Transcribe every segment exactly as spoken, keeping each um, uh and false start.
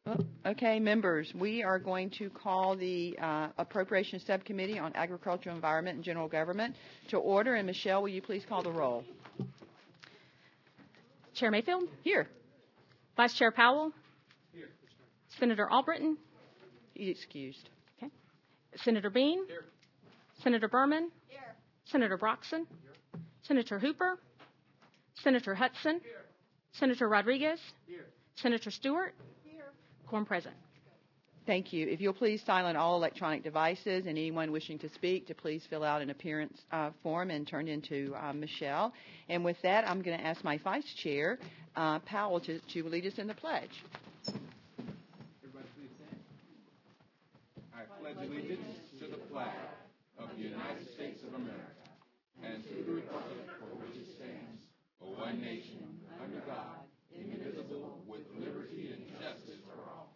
Oh, okay, members, we are going to call the uh, Appropriations Subcommittee on Agriculture, Environment, and General Government to order. And Michelle, will you please call the roll? Chair Mayfield? Here. Vice Chair Powell? Here. Senator Albritton? He's excused. Okay. Senator Bean? Here. Senator Berman? Here. Senator Broxson? Here. Senator Hooper? Senator Hudson? Here. Senator Rodriguez? Here. Senator Stewart? Here. Quorum present. Thank you. If you'll please silent all electronic devices, and anyone wishing to speak to please fill out an appearance uh, form and turn into uh, Michelle. And with that, I'm going to ask my Vice Chair, uh, Powell, to, to lead us in the pledge. Everybody please stand. I pledge allegiance to the flag of the United States of America and to the republic for which it stands, one nation, under God, indivisible, with liberty and justice for all.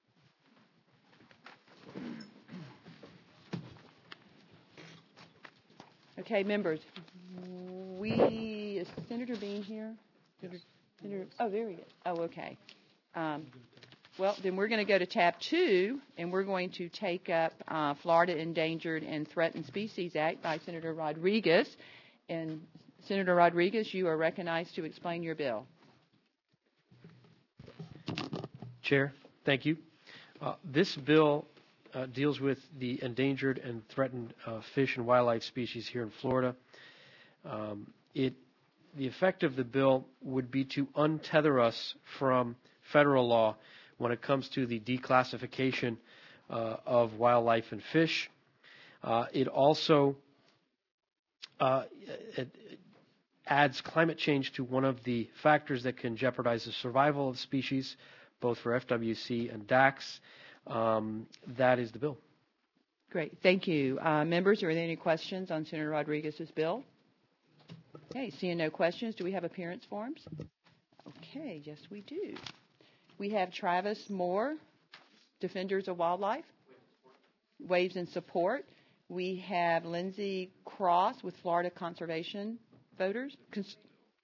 Okay, members, we, is Senator Bean here? Senator, Senator, oh, there he is. Oh, okay. Um, well, then we're going to go to tab two, and we're going to take up uh, Florida Endangered and Threatened Species Act by Senator Rodriguez. And Senator Rodriguez, you are recognized to explain your bill. Chair, thank you. Uh, this bill uh, deals with the endangered and threatened uh, fish and wildlife species here in Florida. Um, it, the effect of the bill would be to untether us from federal law when it comes to the declassification uh, of wildlife and fish. Uh, it also uh, it adds climate change to one of the factors that can jeopardize the survival of species, both for F W C and D A Cs. Um, that is the bill. Great. Thank you. Uh, members, are there any questions on Senator Rodriguez's bill? Okay, seeing no questions, do we have appearance forms? Okay, yes, we do. We have Travis Moore, Defenders of Wildlife, Waves in Support. We have Lindsay Cross with Florida Conservation Voters, Cons-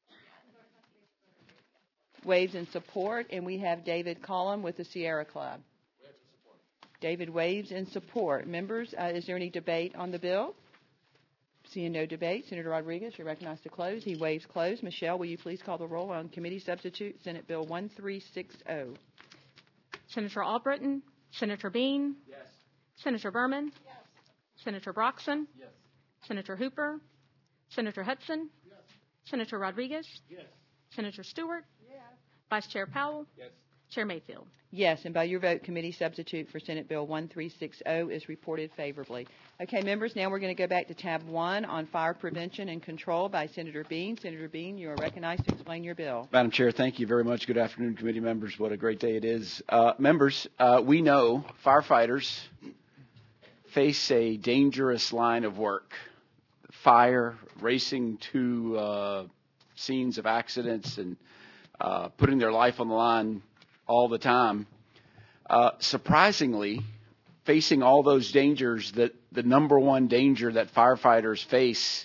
Waves in Support, and we have David Collum with the Sierra Club. David waves in support. Members, uh, is there any debate on the bill? Seeing no debate, Senator Rodriguez, you're recognized to close. He waves close. Michelle, will you please call the roll on committee substitute, Senate Bill one three six zero? Senator Albritton? Senator Bean? Yes. Senator Berman? Yes. Senator Broxson? Yes. Senator Hooper? Senator Hudson? Yes. Senator Rodriguez? Yes. Senator Stewart? Yes. Vice Chair Powell? Yes. Chair Mayfield? Yes, and by your vote, committee substitute for Senate Bill one three six zero is reported favorably. Okay, members, now we're going to go back to tab one on fire prevention and control by Senator Bean. Senator Bean, you are recognized to explain your bill. Madam Chair, thank you very much. Good afternoon, committee members. What a great day it is. Uh, members, uh, we know firefighters face a dangerous line of work. Fire, racing to uh, scenes of accidents and uh, putting their life on the line all the time. Uh, surprisingly, facing all those dangers, that the number one danger that firefighters face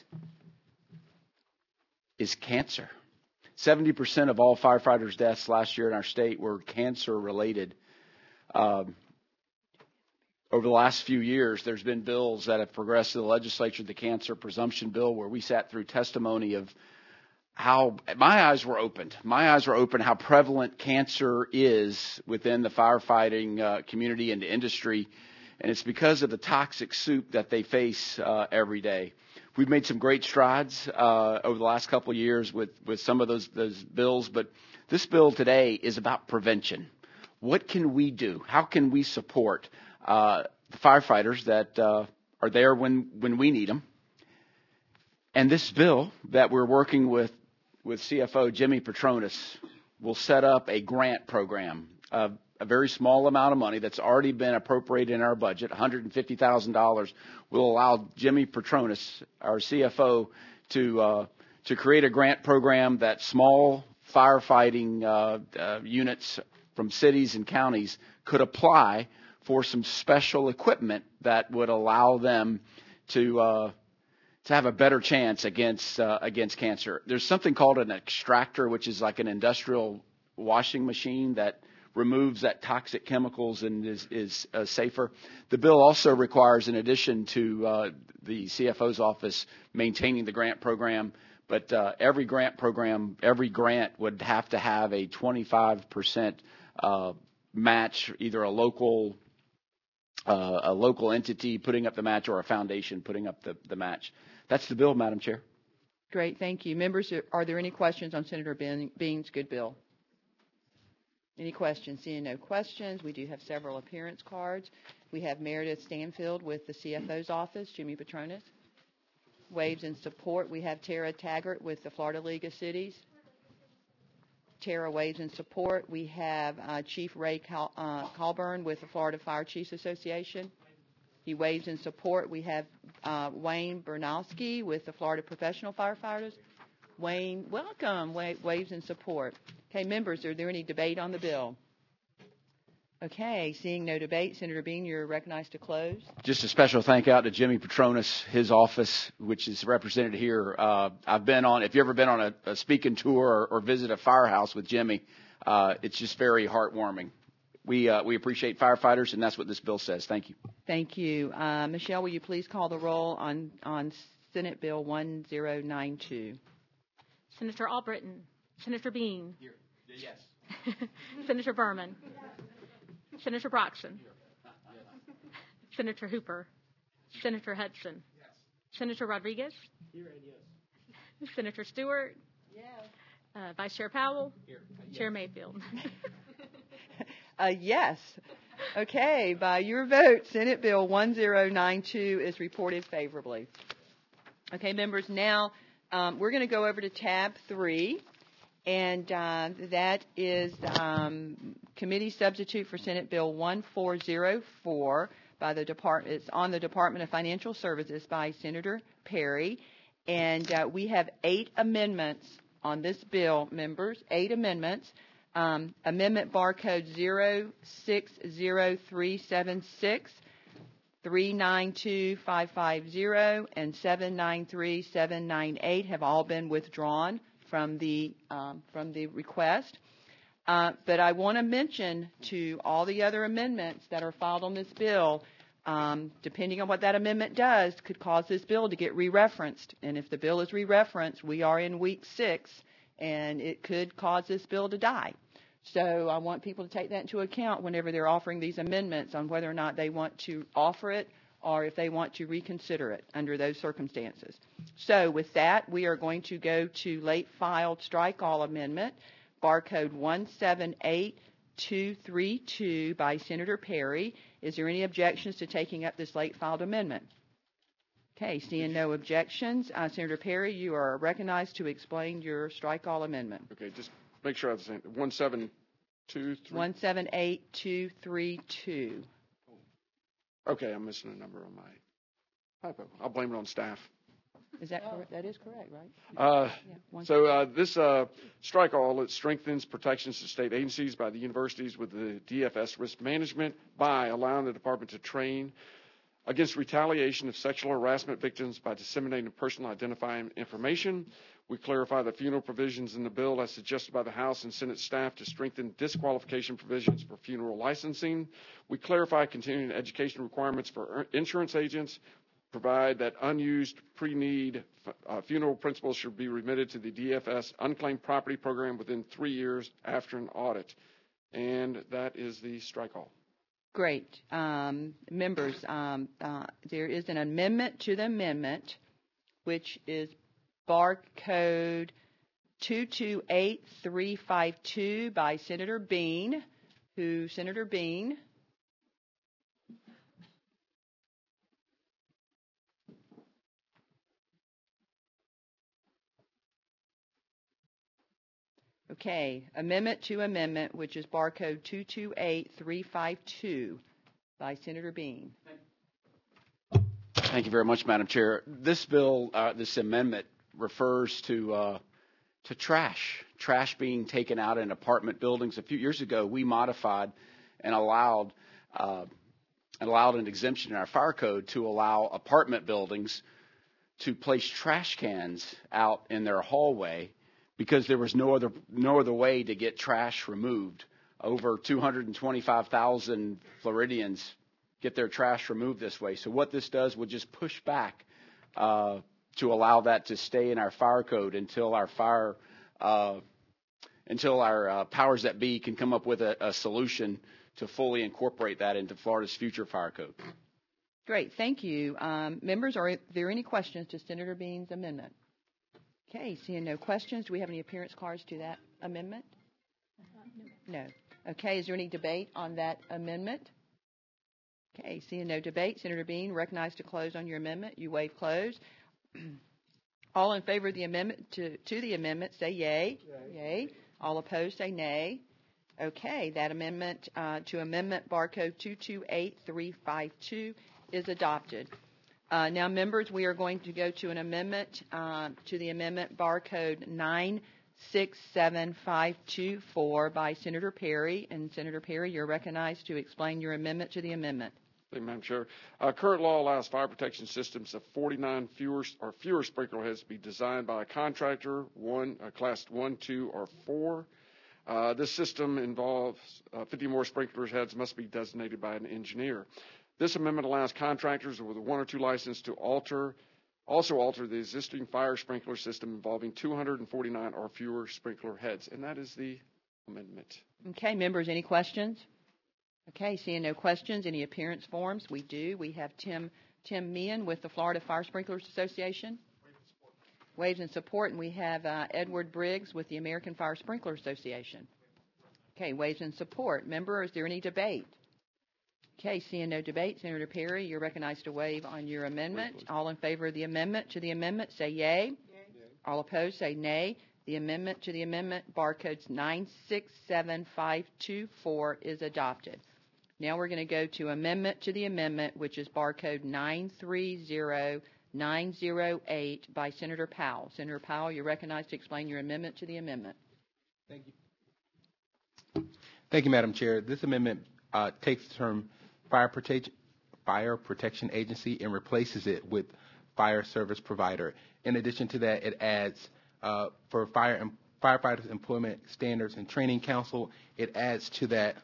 is cancer. seventy percent of all firefighters' deaths last year in our state were cancer related. Um, over the last few years, there's been bills that have progressed to the legislature, the cancer presumption bill, where we sat through testimony of how my eyes were opened. My eyes were open how prevalent cancer is within the firefighting uh, community and the industry. And it's because of the toxic soup that they face uh, every day. We've made some great strides uh, over the last couple of years with, with some of those, those bills. But this bill today is about prevention. What can we do? How can we support uh, the firefighters that uh, are there when, when we need them? And this bill that we're working with with C F O Jimmy Petronas will set up a grant program, uh, a very small amount of money that's already been appropriated in our budget, one hundred fifty thousand dollars, will allow Jimmy Petronas, our C F O, to uh, to create a grant program that small firefighting uh, uh, units from cities and counties could apply for some special equipment that would allow them to uh, to have a better chance against uh, against cancer. There's something called an extractor, which is like an industrial washing machine that removes that toxic chemicals and is, is uh, safer. The bill also requires, in addition to uh, the C F O's office maintaining the grant program, but uh, every grant program, every grant would have to have a twenty-five percent uh, match, either a local uh, a local entity putting up the match or a foundation putting up the, the match. That's the bill, Madam Chair. Great, thank you. Members, are there any questions on Senator Bean's good bill? Any questions? Seeing no questions, we do have several appearance cards. We have Meredith Stanfield with the C F O's office, Jimmy Petronas. Waves in support. We have Tara Taggart with the Florida League of Cities. Tara waves in support. We have uh, Chief Ray Cal, uh, Colburn with the Florida Fire Chiefs Association. He waves in support. We have uh, Wayne Bernowski with the Florida Professional Firefighters. Wayne, welcome. Wa- waves in support. Okay, members, are there any debate on the bill? Okay, seeing no debate, Senator Bean, you're recognized to close. Just a special thank out to Jimmy Petronas, his office, which is represented here. Uh, I've been on, if you've ever been on a, a speaking tour or, or visit a firehouse with Jimmy, uh, it's just very heartwarming. We, uh, we appreciate firefighters, and that's what this bill says. Thank you. Thank you. Uh, Michelle, will you please call the roll on, on Senate Bill one zero nine two? Senator Albritton. Senator Bean. Here. Yes. Senator Berman. Senator Broxson. Senator Hooper. Senator Hudson. Yes. Senator Rodriguez. Here and yes. Senator Stewart. Yes. Uh, Vice Chair Powell. Here. Chair Mayfield. Uh, yes. Okay, by your vote, Senate Bill one zero nine two is reported favorably. Okay, members, now um, we're going to go over to tab three, and uh, that is um, committee substitute for Senate Bill one four zero four by the Department. It's on the Department of Financial Services by Senator Perry, and uh, we have eight amendments on this bill, members. Eight amendments. Um, amendment barcode zero six zero three seven six, three nine two five five zero, and seven nine three seven nine eight have all been withdrawn from the um, from the request. Uh, but I want to mention to all the other amendments that are filed on this bill, um, depending on what that amendment does, could cause this bill to get re-referenced. And if the bill is re-referenced, we are in week six, and it could cause this bill to die. So I want people to take that into account whenever they're offering these amendments on whether or not they want to offer it or if they want to reconsider it under those circumstances. So with that, we are going to go to late filed strike all amendment, barcode one seven eight two three two by Senator Perry. Is there any objections to taking up this late filed amendment? Okay, seeing no objections, uh, Senator Perry, you are recognized to explain your strike all amendment. Okay, just make sure I have the same. One seven two three. one seven eight two three two. Okay, I'm missing a number on my typo. I'll blame it on staff. Is that correct? That is correct, right? Uh, Yeah, one- so uh, this uh, strike all, it strengthens protections to state agencies by the universities with the D F S risk management by allowing the department to train against retaliation of sexual harassment victims by disseminating personal identifying information. We clarify the funeral provisions in the bill as suggested by the House and Senate staff to strengthen disqualification provisions for funeral licensing. We clarify continuing education requirements for insurance agents, provide that unused pre-need uh, funeral principals should be remitted to the D F S unclaimed property program within three years after an audit. And that is the strike all. Great. Um, members, um, uh, there is an amendment to the amendment, which is barcode two two eight three five two by Senator Bean, who, Senator Bean, okay, amendment to amendment, which is barcode two two eight three five two by Senator Bean. Thank you very much, Madam Chair. This bill, uh, this amendment refers to uh, to trash, trash being taken out in apartment buildings. A few years ago, we modified and allowed uh, and allowed an exemption in our fire code to allow apartment buildings to place trash cans out in their hallway because there was no other no other way to get trash removed over two hundred twenty-five thousand Floridians get their trash removed this way. So what this does would just push back uh, to allow that to stay in our fire code until our fire, uh, until our uh, powers that be can come up with a, a solution to fully incorporate that into Florida's future fire code. Great, thank you. Um, members, are there any questions to Senator Bean's amendment? Okay, seeing no questions, do we have any appearance cards to that amendment? No. Okay, is there any debate on that amendment? Okay, seeing no debate, Senator Bean, recognized to close on your amendment. You waive close. All in favor of the amendment to, to the amendment, say yay. Yay. Yay. All opposed, say nay. Okay, that amendment uh, to amendment barcode two two eight three five two is adopted. Uh, now, members, we are going to go to an amendment uh, to the amendment barcode nine six seven five two four by Senator Perry. And Senator Perry, you're recognized to explain your amendment to the amendment. Thank you, Madam Chair. Uh, current law allows fire protection systems of forty-nine fewer or fewer sprinkler heads to be designed by a contractor, one uh, class one, two, or four. Uh, this system involves uh, fifty more sprinkler heads must be designated by an engineer. This amendment allows contractors with a one or two license to alter, also alter the existing fire sprinkler system involving two hundred forty-nine or fewer sprinkler heads, and that is the amendment. Okay, members, any questions? Okay, seeing no questions, any appearance forms? We do. We have Tim Tim Meehan with the Florida Fire Sprinklers Association. Waves in support, and we have uh, Edward Briggs with the American Fire Sprinkler Association. Okay, waves in support. Member, is there any debate? Okay, seeing no debate, Senator Perry, you're recognized to waive on your amendment. All in favor of the amendment to the amendment, say yay. Yay. All opposed, say nay. The amendment to the amendment, barcodes nine six seven five two four, is adopted. Now we're going to go to amendment to the amendment, which is barcode nine three zero nine zero eight by Senator Powell. Senator Powell, you're recognized to explain your amendment to the amendment. Thank you. Thank you, Madam Chair. This amendment uh, takes the term fire protection, fire protection agency and replaces it with fire service provider. In addition to that, it adds uh, for fire and firefighters employment standards and training council, it adds to that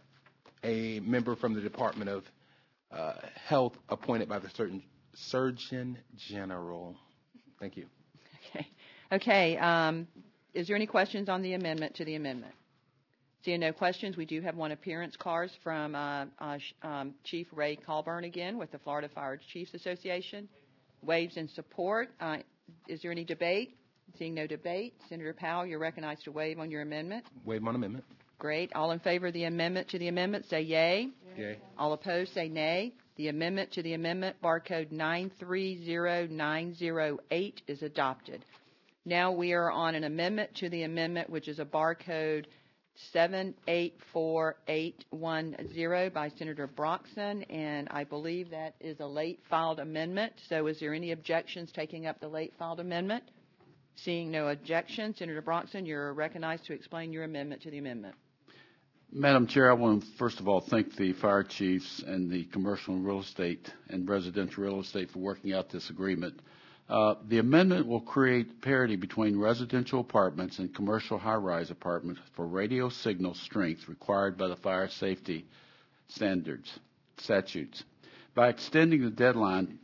a member from the Department of uh, Health appointed by the certain Surgeon General. Thank you. Okay. Okay. Um, is there any questions on the amendment to the amendment? Seeing no questions, we do have one appearance card from uh, uh, um, Chief Ray Colburn again with the Florida Fire Chiefs Association. Waves in support. Uh, is there any debate? Seeing no debate, Senator Powell, you're recognized to waive on your amendment. Waive on amendment. Great. All in favor of the amendment to the amendment, say yay. Yay. All opposed, say nay. The amendment to the amendment, barcode nine three zero nine zero eight, is adopted. Now we are on an amendment to the amendment, which is a barcode seven eight four eight one zero by Senator Broxson, and I believe that is a late filed amendment. So is there any objections taking up the late filed amendment? Seeing no objection, Senator Broxson, you're recognized to explain your amendment to the amendment. Madam Chair, I want to first of all thank the fire chiefs and the commercial and real estate and residential real estate for working out this agreement. Uh, the amendment will create parity between residential apartments and commercial high-rise apartments for radio signal strength required by the fire safety standards statutes. By extending the deadline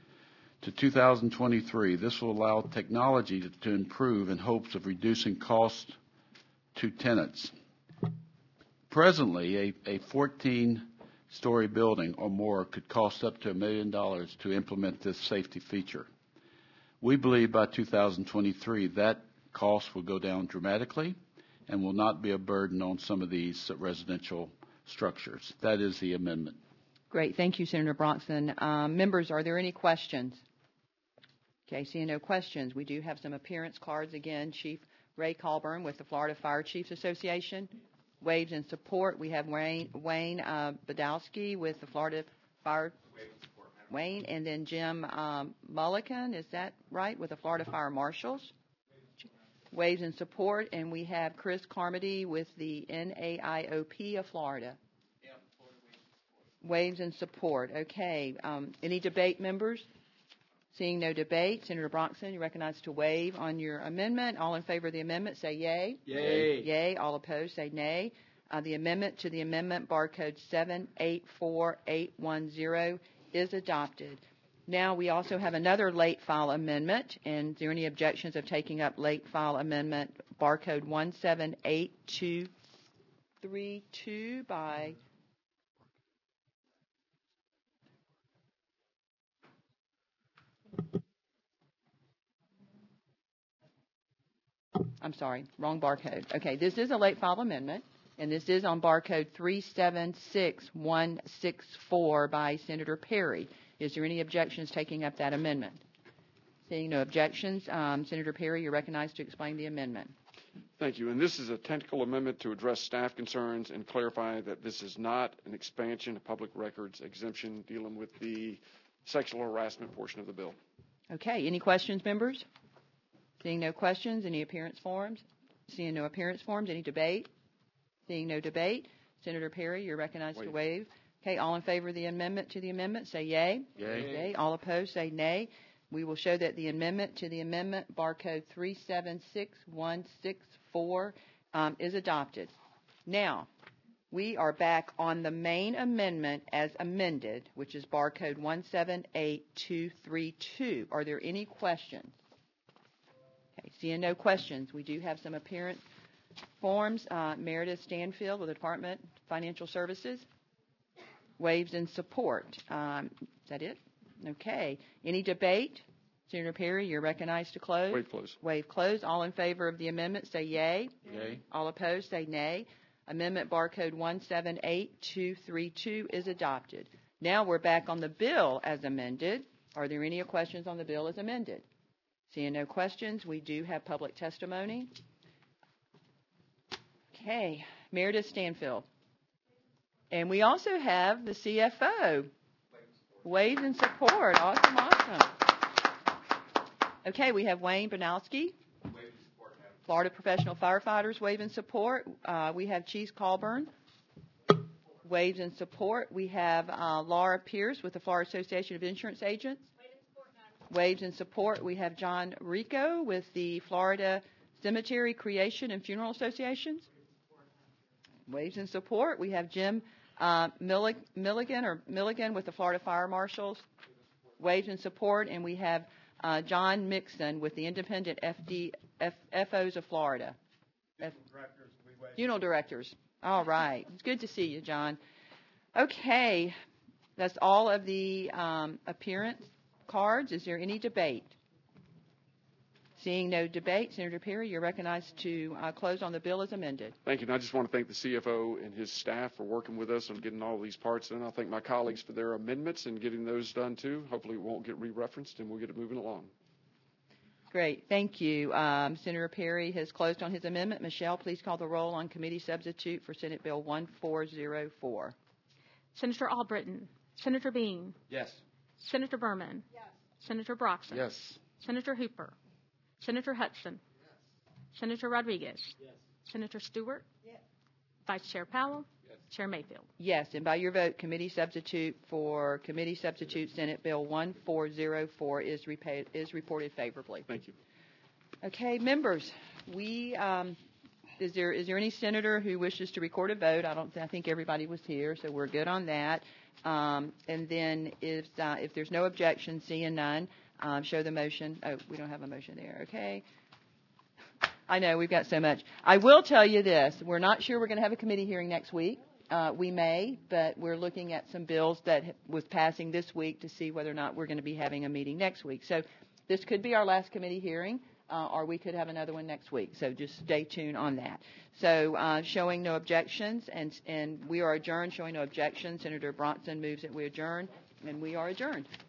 to two thousand twenty-three, this will allow technology to, to improve in hopes of reducing costs to tenants. Presently, a, a fourteen-story building or more could cost up to a million dollars to implement this safety feature. We believe by two thousand twenty-three that cost will go down dramatically and will not be a burden on some of these residential structures. That is the amendment. Great. Thank you, Senator Broxson. Um, members, are there any questions? Okay, seeing no questions, we do have some appearance cards. Again, Chief Ray Colburn with the Florida Fire Chiefs Association. Waves in support. We have Wayne, Wayne uh, Badowski with the Florida Fire. Wayne, and then Jim um, Mullican, is that right, with the Florida Fire Marshals? Waves in support. And we have Chris Carmody with the N A I O P of Florida. Yeah, Florida Waves in support. Okay. Um, any debate, members? Seeing no debate, Senator Broxson, you recognize to waive on your amendment. All in favor of the amendment, say yay. Yay. Yay. All opposed, say nay. Uh, the amendment to the amendment, barcode seven eight four eight one zero, is adopted. Now we also have another late file amendment, and is there any objections of taking up late file amendment, barcode one seven eight two three two by I'm sorry, wrong barcode. Okay, this is a late file amendment, and this is on barcode three seven six one six four by Senator Perry. Is there any objections taking up that amendment? Seeing no objections, um, Senator Perry, you're recognized to explain the amendment. Thank you. And this is a technical amendment to address staff concerns and clarify that this is not an expansion of public records exemption dealing with the sexual harassment portion of the bill. Okay, any questions, members? Seeing no questions, any appearance forms? Seeing no appearance forms, any debate? Seeing no debate, Senator Perry, you're recognized Waive. to waive. Okay, all in favor of the amendment to the amendment, say yay. Yay. Yay. All opposed, say nay. We will show that the amendment to the amendment, barcode three seven six one six four, um, is adopted. Now, we are back on the main amendment as amended, which is barcode one seven eight two three two. Are there any questions? Okay, seeing no questions, we do have some appearance forms. Uh, Meredith Stanfield with the Department of Financial Services waives in support. Um, is that it? Okay. Any debate? Senator Perry, you're recognized to close. Waive close. Waive close. All in favor of the amendment, say yay. Yay. All opposed, say nay. Amendment barcode one seven eight two three two is adopted. Now we're back on the bill as amended. Are there any questions on the bill as amended? Seeing no questions, we do have public testimony. Okay. Meredith Stanfield. And we also have the C F O. Waives in support. Awesome, awesome. Okay, we have Wayne Banowski. Florida Professional Firefighters waive in support. Uh, we have Cheese Colburn. Waives in support. We have uh, Laura Pierce with the Florida Association of Insurance Agents. Waives in support. We have John Rico with the Florida Cemetery Creation and Funeral Associations. Waives in support. We have Jim uh, Millig- Milligan or Milligan with the Florida Fire Marshals. Waives in support. And we have uh, John Mixon with the Independent F D, F, F Os of Florida. F- Funeral directors. All right. It's good to see you, John. Okay. That's all of the um, appearance cards. Is there any debate? Seeing no debate, Senator Perry, you're recognized to uh, close on the bill as amended. Thank you. And I just want to thank the C F O and his staff for working with us on getting all these parts done. I'll thank my colleagues for their amendments and getting those done too. Hopefully it won't get re-referenced and we'll get it moving along. Great. Thank you. Um, Senator Perry has closed on his amendment. Michelle, please call the roll on committee substitute for Senate Bill one four zero four. Senator Albritton, Senator Bean, Yes. Senator Berman, yes. Senator Broxson, Yes. Senator Hooper, Senator Hudson, yes. Senator Rodriguez, yes. Senator Stewart, yes. Vice Chair Powell, yes. Chair Mayfield. Yes, and by your vote, committee substitute for committee substitute Senate Bill one four zero four is, repaid, is reported favorably. Thank you. Okay, members, we um, is there is there any senator who wishes to record a vote? I don't. I think everybody was here, so we're good on that. Um, and then if uh, if there's no objection, seeing none, um, show the motion. Oh, we don't have a motion there. Okay. I know we've got so much. I will tell you this: we're not sure we're going to have a committee hearing next week. Uh, we may, but we're looking at some bills that was passing this week to see whether or not we're going to be having a meeting next week. So this could be our last committee hearing, uh, or we could have another one next week. So just stay tuned on that. So uh, showing no objections, and and we are adjourned. Showing no objections, Senator Bronson moves that we adjourn, and we are adjourned.